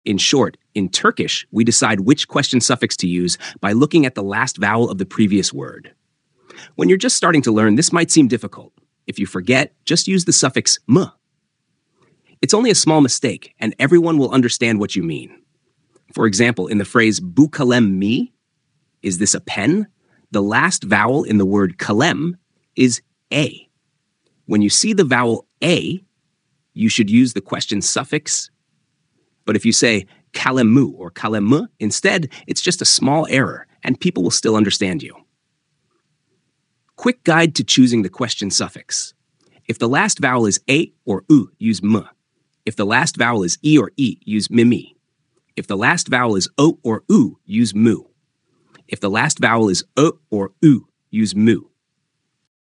In short, in Turkish, we decide which question suffix to use by looking at the last vowel of the previous word. When you're just starting to learn, this might seem difficult. If you forget, just use the suffix m. It's only a small mistake, and everyone will understand what you mean. For example, in the phrase bu kalem mi, is this a pen? The last vowel in the word kalem is a. When you see the vowel a, you should use the question suffix. But if you say kalemu or kalemu instead, it's just a small error, and people will still understand you. Quick guide to choosing the question suffix. If the last vowel is a or u, use m. If the last vowel is e or e, use mimi. If the last vowel is o or u, use mu. If the last vowel is o or u, use mu.